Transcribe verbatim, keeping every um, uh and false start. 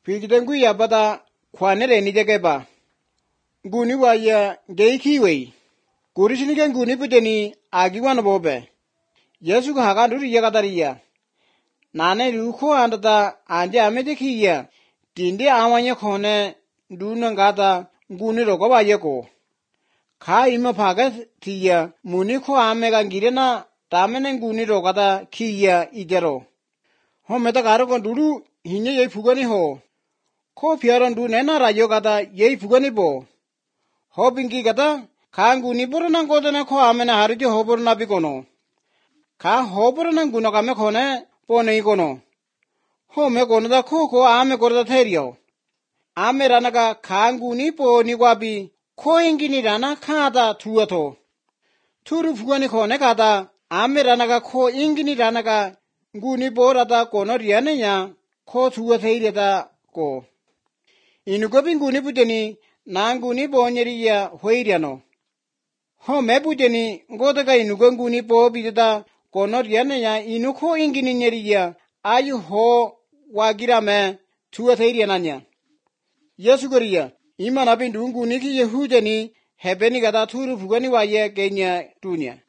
Pijidengu ya bata kwanere ni jageba. Guni waya geikiwe. Kurishinike guni puteni agiwan bobe. Yesu ka hakanduri yagatariya. Nane ruko andata anje amedekiya. Tinde awanye khone duna gata guni roko bayeko. Ka ima paga tiya muni ko amega girena tamene guni rokata kiya ijero. Ho meta karo kon duru hinye ye fugani ho. Ko piaron du nena rayo kata ye fugani bo. Ho bingi kata ka guni borona kodana ko amena harjo ho borona bikono. Ka ho borona guno kame khone pone ikono. Ho me kono da ko ko ame korda therio. Ame ranaka ka guni po ni wabi ko ingini rana kata tuato. Turu fugani khone kata ame ranaka ko ingini ranaka guni po rata kono riane nya ko tuatheire ta ko. Inugobi guni puteni na guni po nyeriya hoiriano. Ho me puteni ngotaka inugo guni po bitata kono riane nya inu ko ingini nyeriya ayu ho wagirame tuatheire nanya. Yesu koriya ima na bindu guni ki yehudeni hebeni kata turu fugani waye kenya dunia.